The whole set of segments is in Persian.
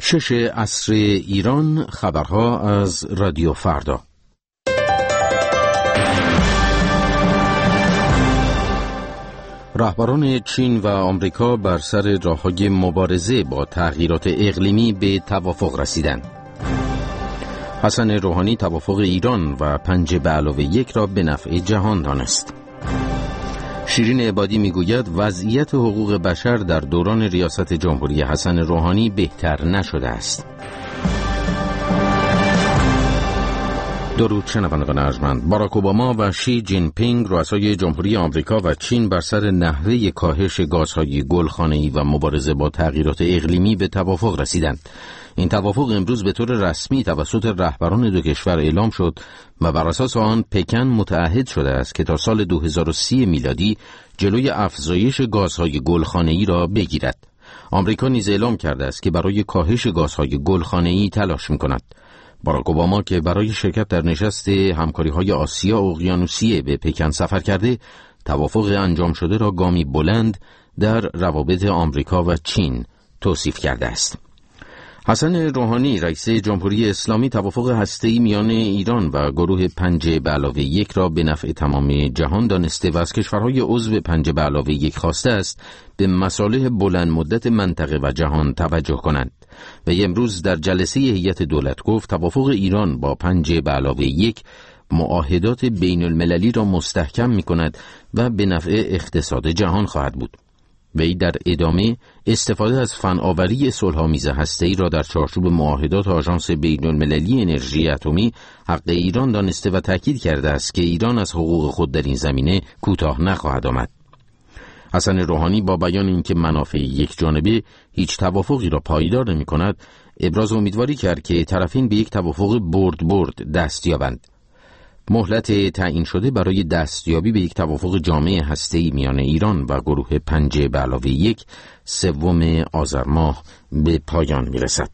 6 عصر ایران، خبرها از رادیو فردا. رهبران چین و آمریکا بر سر راه‌های مبارزه با تغییرات اقلیمی به توافق رسیدند. حسن روحانی توافق ایران و 5+1 را به نفع جهان دانست. شیرین عبادی میگوید وضعیت حقوق بشر در دوران ریاست جمهوری حسن روحانی بهتر نشده است. درود شنوندگان ارجمند. باراک اوباما و شی جین پینگ رؤسای جمهوری آمریکا و چین بر سر نحوه کاهش گازهای گلخانه‌ای و مبارزه با تغییرات اقلیمی به توافق رسیدند. این توافق امروز به طور رسمی توسط رهبران دو کشور اعلام شد و بر اساس آن پکن متعهد شده است که تا سال 2030 میلادی جلوی افزایش گازهای گلخانه‌ای را بگیرد. آمریکا نیز اعلام کرده است که برای کاهش گازهای گلخانه‌ای تلاش می‌کند. باراک اوباما که برای شرکت در نشست همکاری‌های آسیا اقیانوسیه به پکن سفر کرده، توافق انجام شده را گامی بلند در روابط آمریکا و چین توصیف کرده است. حسن روحانی رئیس جمهوری اسلامی توافق هسته‌ای میان ایران و گروه 5+1 را به نفع تمام جهان دانسته و از کشورهای عضو 5+1 خواسته است به مصالح بلند مدت منطقه و جهان توجه کنند. و امروز در جلسه هیئت دولت گفت توافق ایران با 5+1 معاهدات بین المللی را مستحکم می کند و به نفع اقتصاد جهان خواهد بود. وی در ادامه استفاده از فناوری صلح‌آمیز هسته‌ای را در چارچوب معاهدات آژانس بین‌المللی انرژی اتمی حق ایران دانسته و تاکید کرده است که ایران از حقوق خود در این زمینه کوتاه نخواهد آمد. حسن روحانی با بیان اینکه منافع یک جانبه هیچ توافقی را پایدار نمی‌کند، ابراز امیدواری کرد که طرفین به یک توافق برد دست یابند. مهلت تعیین شده برای دستیابی به یک توافق جامع هسته‌ای میان ایران و گروه 5+1 3 آذر ماه به پایان می‌رسد.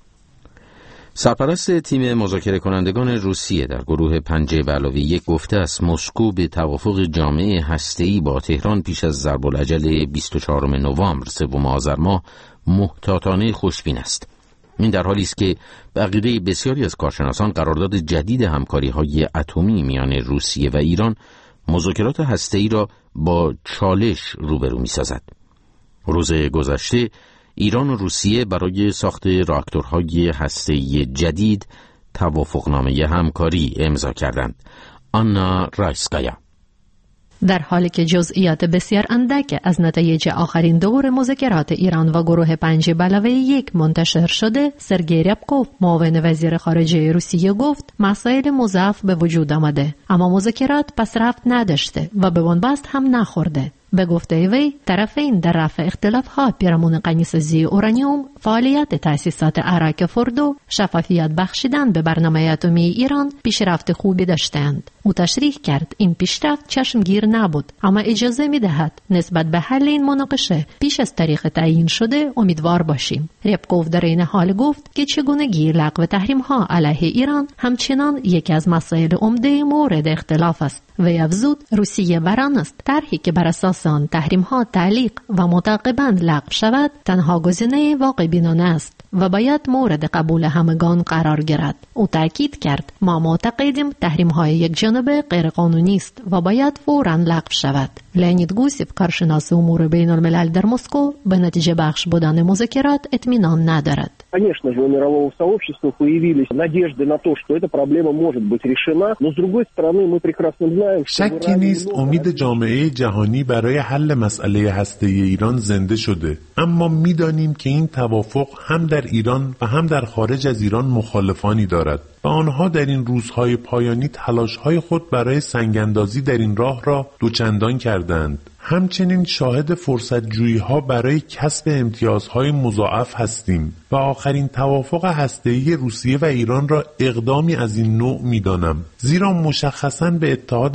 سرپرست تیم مذاکره کنندگان روسیه در گروه 5+1 گفته است مسکو به توافق جامع هسته‌ای با تهران پیش از ضرب‌العجل 24 نوامبر 3 آذر ماه محتاطانه خوشبین است. این در حالی است که به عقیده بسیاری از کارشناسان قرارداد جدید همکاری‌های اتمی میان روسیه و ایران مذاکرات هسته‌ای را با چالش روبرو می‌سازد. روز گذشته ایران و روسیه برای ساخت راکتورهای هسته‌ای جدید توافقنامه همکاری امضا کردند. آنا رایسکایا. در حالی که جزئیات بسیار اندک از نتایج آخرین دور مذاکرات ایران و گروه 5+1 منتشر شده، سرگئی ریابکوف معاون وزیر خارجه روسیه گفت مسائل مضاعف به وجود آمده، اما مذاکرات پسرفت نداشته و به بنبست هم نخورده. به گفته وی طرفین در رفع اختلافات پیرامون غنیسازی اورانیوم، فعالیت تأسیسات اراک فردو، شفافیت بخشیدن به برنامه اتمی ایران پیشرفت خوبی داشتند. او تشریح کرد این پیشرفت چشمگیر نبود، اما اجازه می‌دهد نسبت به حل این مناقشه پیش از تاریخ تعیین شده امیدوار باشیم. ریابکوف در این حال گفت که چگونگی لغو تحریم‌ها علیه ایران همچنان یکی از مسائل عمده مورد اختلاف است. وی افزود روسیه بران است طرحی که بر اساس آن تحریم‌ها تعلیق و متعاقباً لغو شود تنها گزینه واقع بینانه است و باید مورد قبول همگان قرار گیرد. او تاکید کرد ما معتقدیم تحریم‌های یک جانبه غیر قانونی است و باید فوراً لغو شود. لئونید گوسیف کارشناس امور بین‌الملل در مسکو به نتیجه بخش بودن مذاکرات اطمینان ندارد. Конечно же, у мирового сообщества появились надежды на то, что эта проблема может быть решена, но с другой стороны мы прекрасно знаем, что شکی نیست امید جامعه جهانی برای حل مسئله هسته‌ای ایران زنده شده، اما می‌دانیم که این توافق هم در ایران و هم در خارج از ایران مخالفانی دارد و آنها در این روزهای پایانی تلاش‌های خود برای سنگ‌اندازی در این راه را دوچندان کردند. همچنین شاهد فرصت‌جویی‌ها برای کسب امتیازهای مضاعف هستیم و آخرین توافق هسته‌ای روسیه و ایران را اقدامی از این نوع می‌دانم، زیرا مشخصاً به اتحاد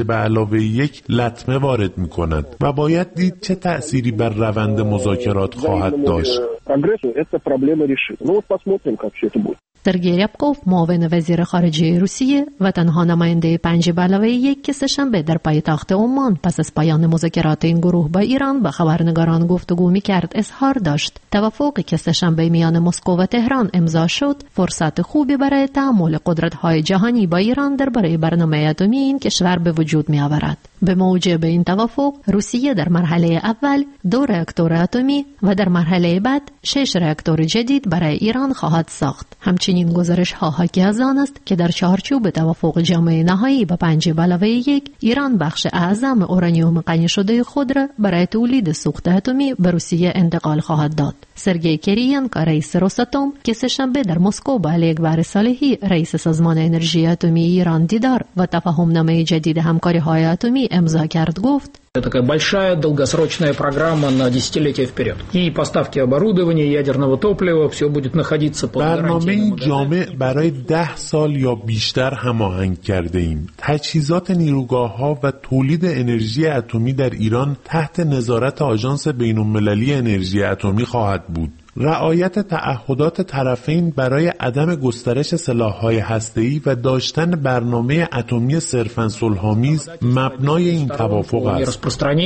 5+1 لطمه وارد می‌کند و باید دید چه تأثیری بر روند مذاکرات خواهد داشت. سرگئی ریابکوف معاون وزیر خارجه روسیه و تنها نماینده 5+1 که سه‌شنبه در پایتخت عمان پس از پایان مذاکرات این گروه با ایران با خبرنگاران گفتگو می‌کرد اظهار داشت توافقی که سه‌شنبه میان مسکو و تهران امضا شد فرصت خوبی برای تعامل قدرت‌های جهانی با ایران درباره برنامه اتمی این کشور به وجود می‌آورد. به موجب این توافق روسیه در مرحله اول 2 راکتور اتمی و در مرحله بعد 6 راکتور جدید برای ایران خواهد ساخت. همچنین گزارش‌ها حاکی از آن است که در چارچوب توافق جامع نهایی با 5+1 ایران بخش اعظم اورانیوم غنی شده خود را برای تولید سوخت اتمی به روسیه انتقال خواهد داد. سرگئی کریانکا رئیس روساتوم که سه‌شنبه در مسکو با اکبر صالحی رئیس سازمان انرژی اتمی ایران دیدار و تفاهم‌نامه جدید همکاری‌های اتمی امضا کرد گفت Это такая большая долгосрочная программа на десятилетия вперед. И поставки оборудования, ядерного топлива, все будет находиться под гарантией. برنامه جامع برای 10 سال یا بیشتر هماهنگ کرده ایم. تجهیزات نیروگاه‌ها و تولید انرژی اتمی در ایران تحت نظارت آژانس بین‌المللی انرژی اتمی خواهد بود. رعایت تعهدات طرفین برای عدم گسترش سلاح‌های هسته‌ای و داشتن برنامه اتمی صرفاً صلح‌آمیز مبنای این توافق است.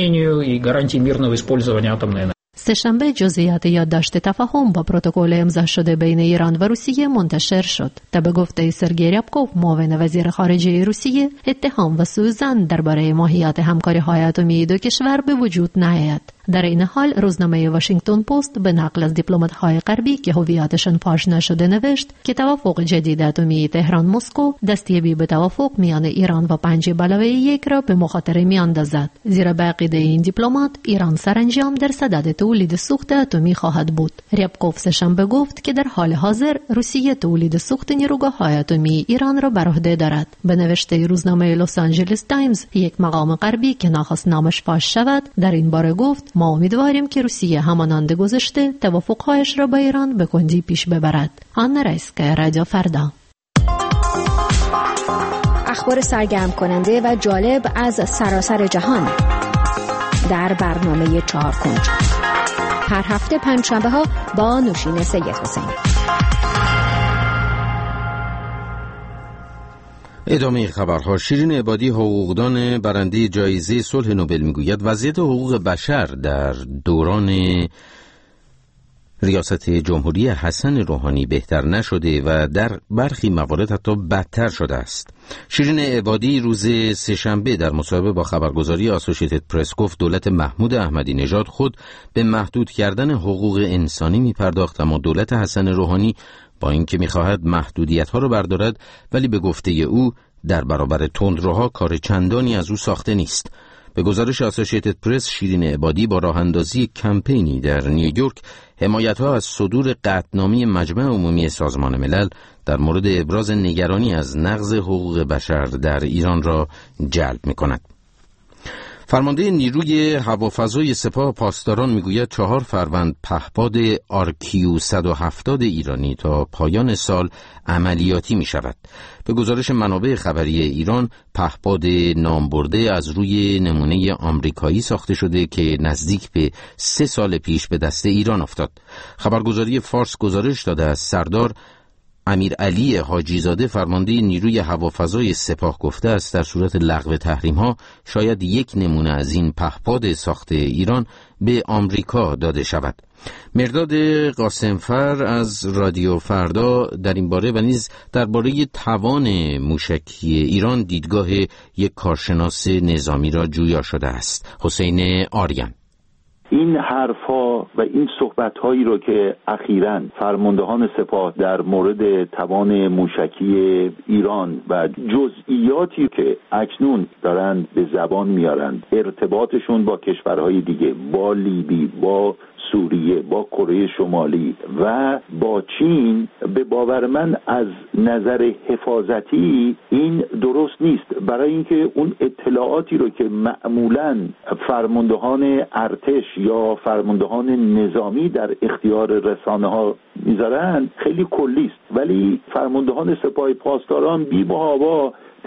سه‌شنبه جزئیات یادداشت تفاهم با پروتکل امضا شده بین ایران و روسیه منتشر شد تا به گفته سرگئی ریابکوف معاون وزیر خارجه روسیه اتهام و سوءظن درباره ماهیت همکاری‌های اتمی دو کشور به وجود نیاید. در این حال روزنامه واشنگتن پست به نقل از دیپلمات‌های غربی که هویتشان فاش نشده نوشت که توافق جدید اتمی تهران مسکو دستیابی به توافق میان ایران و 5+1 را به مخاطره میاندازد. زیرا به عقیده این دیپلمات ایران سرانجام در صدد تولید سوخت اتمی خواهد بود. ریابکوف سه‌شنبه گفت که در حال حاضر روسیه تولید سوخت نیروگاه‌های اتمی ایران را بر عهده دارد. به نوشته روزنامه لس آنجلس تایمز یک مقام غربی که ناخواست نامش فاش شود در این باره گفت ما امیدواریم که روسیه همانند گذشته توافقهایش را با ایران به کندی پیش ببرد. آن رئیسکای رادیو فردا. اخبار سرگرم کننده و جالب از سراسر جهان در برنامه 4 کنج هر هفته پنجشنبه‌ها با نوشین سید حسینی. ادامه خبرها. شیرین عبادی حقوقدان برنده جایزه صلح نوبل میگوید وضعیت حقوق بشر در دوران ریاست جمهوری حسن روحانی بهتر نشده و در برخی موارد حتی بدتر شده است. شیرین عبادی روز سه‌شنبه در مصاحبه با خبرگزاری آسوشیتد پرس گفت دولت محمود احمدی نژاد خود به محدود کردن حقوق انسانی میپرداخت، اما دولت حسن روحانی با اینکه می‌خواهد محدودیت‌ها را بردارد ولی به گفته او در برابر تندروها کار چندانی از او ساخته نیست. به گزارش آسوشیتد پرس شیرین عبادی با راه‌اندازی کمپینی در نیویورک حمایت‌ها از صدور قطعنامه مجمع عمومی سازمان ملل در مورد ابراز نگرانی از نقض حقوق بشر در ایران را جلب می‌کند. فرمانده نیروی هوافضای سپاه پاسداران میگوید 4 فروند پهپاد RQ 170 ایرانی تا پایان سال عملیاتی می شود. به گزارش منابع خبری ایران پهپاد نامبرده از روی نمونه آمریکایی ساخته شده که نزدیک به 3 سال پیش به دست ایران افتاد. خبرگزاری فارس گزارش داده از سردار امیرعلی حاجیزاده فرمانده نیروی هوافضای سپاه گفته است در صورت لغو تحریم‌ها شاید یک نمونه از این پهپاد ساخت ایران به آمریکا داده شود. مرداد قاسمفر از رادیو فردا در این باره و نیز درباره توان موشکی ایران دیدگاه یک کارشناس نظامی را جویا شده است. حسین آریان: این حرفا و این صحبت‌هایی رو که اخیراً فرماندهان سپاه در مورد توان موشکی ایران و جزئیاتی که اکنون دارن به زبان میارن، ارتباطشون با کشورهای دیگه، با لیبی، با سوریه، با کره شمالی و با چین، به باور من از نظر حفاظتی این درست نیست. برای اینکه اون اطلاعاتی رو که معمولاً فرماندهان ارتش یا فرماندهان نظامی در اختیار رسانه‌ها میذارن خیلی کلی است، ولی فرماندهان سپاه پاسداران بی محابا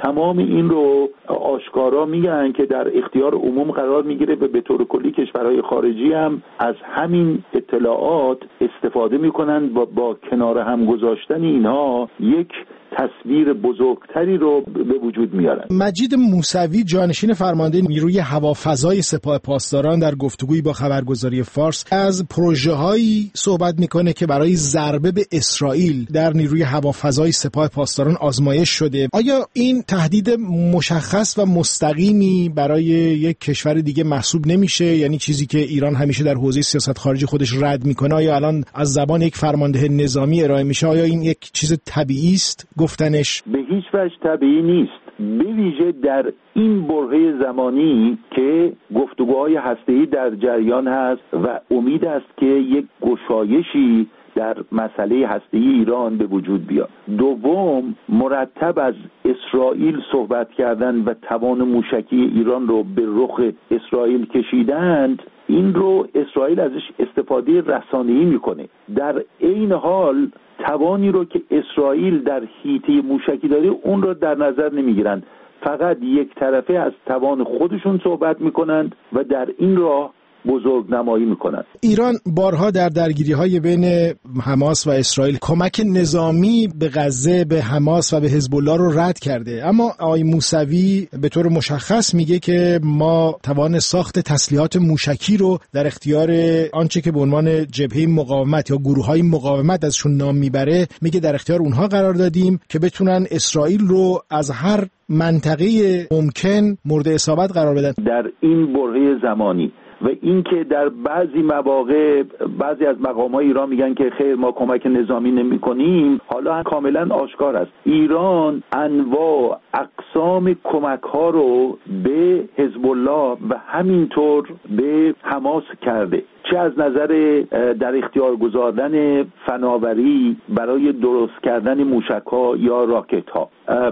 تمام این رو آشکارا میگن که در اختیار عموم قرار میگیره و به طور کلی کشورهای خارجی هم از همین اطلاعات استفاده میکنن و با کنار هم گذاشتن اینها یک تصویر بزرگتری رو به وجود میارن. مجید موسوی جانشین فرمانده نیروی هوافضای سپاه پاسداران در گفتگویی با خبرگزاری فارس از پروژه‌هایی صحبت میکنه که برای ضربه به اسرائیل در نیروی هوافضای سپاه پاسداران آزمایش شده. آیا این تهدید مشخص و مستقیمی برای یک کشور دیگه محسوب نمیشه؟ یعنی چیزی که ایران همیشه در حوزه سیاست خارجی خودش رد میکنه، آیا الان از زبان یک فرمانده نظامی ارائه میشه؟ آیا این یک چیز طبیعی است گفتنش؟ به هیچ وجه طبیعی نیست، به ویژه در این برهه زمانی که گفتگوهای هسته‌ای در جریان هست و امید است که یک گشایشی در مسئله هسته‌ای ایران به وجود بیاد. دوم، مرتب از اسرائیل صحبت کردن و توان موشکی ایران رو به رخ اسرائیل کشیدند. این رو اسرائیل ازش استفاده رسانه‌ای میکنه. در عین حال توانی رو که اسرائیل در حیطه موشکی داره اون رو در نظر نمیگیرند، فقط یک طرفه از توان خودشون صحبت میکنند و در این راه بزرگ نمایی میکنند. ایران بارها در درگیری‌های بین حماس و اسرائیل کمک نظامی به غزه، به حماس و به حزب الله رو رد کرده، اما آقای موسوی به طور مشخص میگه که ما توان ساخت تسلیحات موشکی رو در اختیار آنچه که به عنوان جبهه مقاومت یا گروه‌های مقاومت ازشون نام میبره، میگه در اختیار اونها قرار دادیم که بتونن اسرائیل رو از هر منطقه ممکن مورد اصابت قرار بدن. در این برهه زمانی و اینکه در بعضی مواقع بعضی از مقام‌های ایران میگن که خیر ما کمک نظامی نمی‌کنیم، حالا کاملا آشکار است ایران انواع اقسام کمک‌ها رو به حزب الله و همینطور به حماس کرده، چه از نظر در اختیار گذاردن فناوری برای درست کردن موشک‌ها یا راکت‌ها،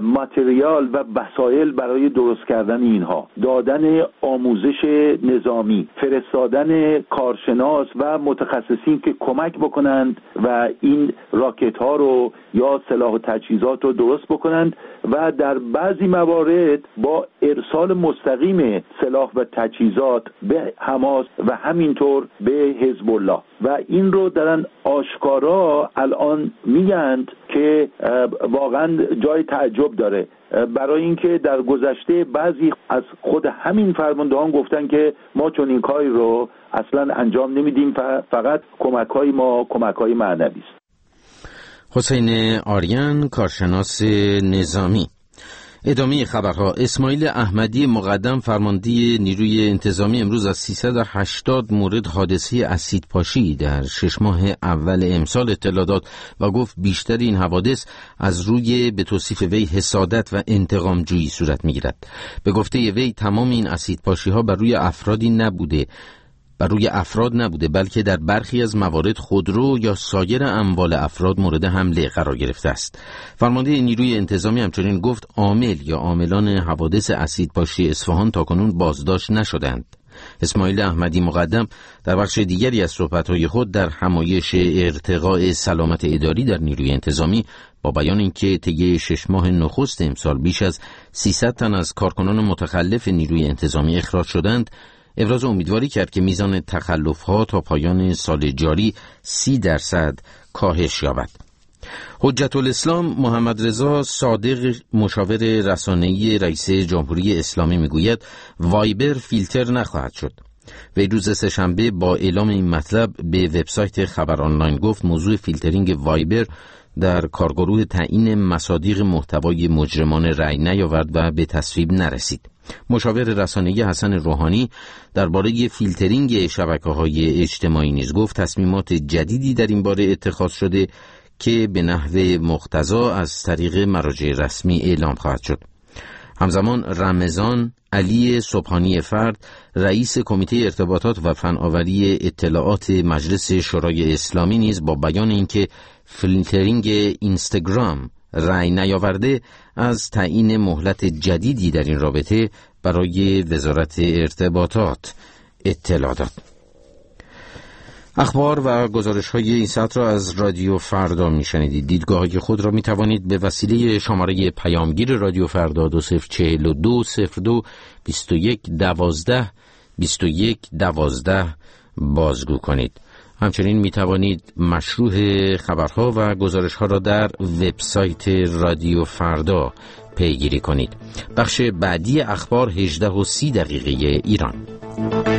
متریال و وسایل برای درست کردن اینها، دادن آموزش نظامی، فرستادن کارشناس و متخصصین که کمک بکنند و این راکت‌ها رو یا سلاح و تجهیزات رو درست بکنند و در بعضی موارد با ارسال مستقیم سلاح و تجهیزات به حماس و همینطور به حزب الله. و این رو دارن آشکارا الان میگند که واقعا جای تعجب داره، برای اینکه در گذشته بعضی از خود همین فرماندهان گفتن که ما چون این کاری رو اصلا انجام نمیدیم، فقط کمک‌های ما کمک‌های معنوی است. حسین آریان، کارشناس نظامی. ادامه خبرها. اسماعیل احمدی مقدم فرمانده نیروی انتظامی امروز از 380 مورد حادثه اسیدپاشی در 6 ماه اول امسال اطلاع داد و گفت بیشتر این حوادث از روی به توصیف وی حسادت و انتقام جویی صورت میگیرد. به گفته وی تمام این اسیدپاشی ها بر روی افراد نبوده بلکه در برخی از موارد خودرو یا سایر اموال افراد مورد حمله قرار گرفته است. فرمانده نیروی انتظامی همچنین گفت عامل یا عاملان حوادث اسیدپاشی اصفهان تاکنون بازداشت نشدند. اسماعیل احمدی مقدم در بخش دیگری از صحبت‌های خود در همایش ارتقاء سلامت اداری در نیروی انتظامی با بیان اینکه طی 6 ماه نخست امسال بیش از 300 تن از کارکنان متخلف نیروی انتظامی اخراج شدند، ابراز امیدواری کرد که میزان تخلف‌ها تا پایان سال جاری 30% کاهش یابد. حجت الاسلام محمد رضا صادق، مشاور رسانه‌ای رئیس جمهوری اسلامی، میگوید وایبر فیلتر نخواهد شد. وی روز سه‌شنبه با اعلام این مطلب به وبسایت خبر آنلاین گفت موضوع فیلترینگ وایبر در کارگروه تعیین مصادیق محتوای مجرمان رأی نیاورد و به تصویب نرسید. مشاور رسانه‌ای حسن روحانی درباره فیلترینگ شبکه‌های اجتماعی نیز گفت تصمیمات جدیدی در این باره اتخاذ شده که به نحو مقتضا از طریق مراجع رسمی اعلام خواهد شد. همزمان رمضان علی صبحانی فرد، رئیس کمیته ارتباطات و فناوری اطلاعات مجلس شورای اسلامی نیز با بیان اینکه فیلترینگ اینستاگرام رأی نیاورده از تعیین مهلت جدیدی در این رابطه برای وزارت ارتباطات اطلاع داد. اخبار و گزارش‌های این ساعت را از رادیو فردا میشنیدید. دیدگاه‌های خود را میتوانید به وسیله شماره پیامگیر رادیو فردا 2042 02 21 12 21 12 بازگو کنید. همچنین میتوانید مشروح خبرها و گزارش‌ها را در وبسایت رادیو فردا پیگیری کنید. بخش بعدی اخبار 18:30 ایران.